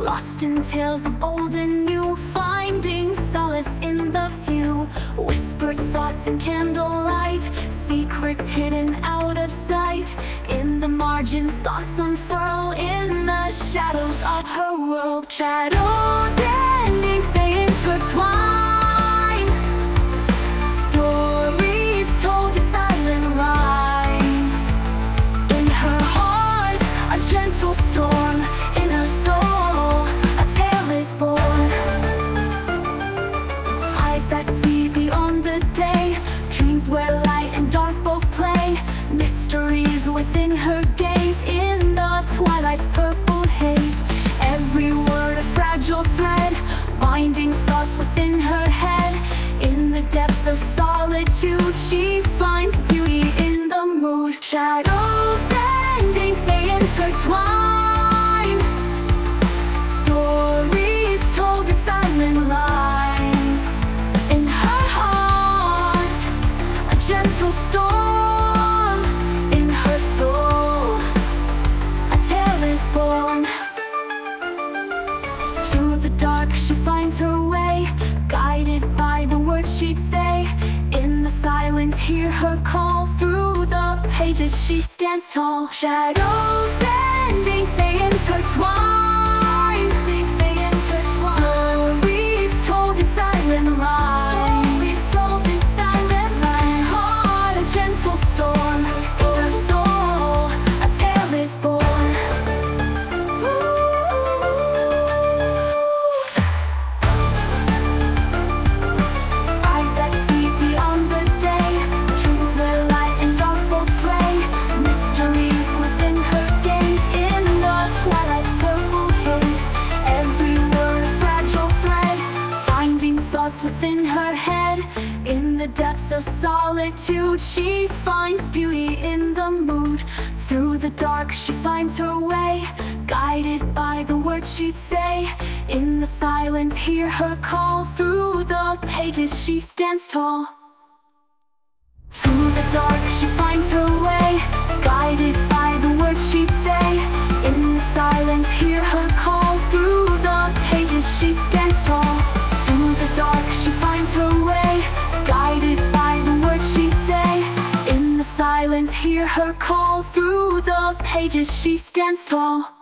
lost in tales of old and new, finding solace in the view. Whispered thoughts in candlelight, secrets hidden out of sight. In the margins, thoughts unfurl in the shadows of her world. Shadows and ink, they intertwine, stories told in silent rhymes. In her heart, a gentle storm. In her soul, a tale is born. Eyes that see beyond the day, dreams where light and dark both play. Mysteries within her gaze, in the twilight's purple haze. Every word a fragile thread, binding thoughts within her head. In the depths of solitude, she finds beauty in the mood. Shadows and ink, they intertwine, stories told in silent lines. In her heart, a gentle storm. In her soul, a tale is born. Through the dark she finds her way, guided by the words she'd say. In the silence, hear her call. Through the pages she stands tall. Shadows and ink, they intertwine, stories told in silent lines. Heart, a gentle storm. In her soul, a tale is born. Eyes that see beyond the day, dreams where light and dark both play. Mysteries within her gaze, in the twilight's purple haze. Every word a fragile thread, binding thoughts within her head. In the depths of solitude, she finds beauty in the mood. Through the dark she finds her way, guided by the words she'd say. In the silence, hear her call. Through the pages she stands tall. Through the dark she finds her way, guided by the words she'd say. In the silence, hear her call. Through the pages she stands tall. Through the dark she finds her way, guided by the words she'd say. In the silence, hear her call. Through the pages she stands tall.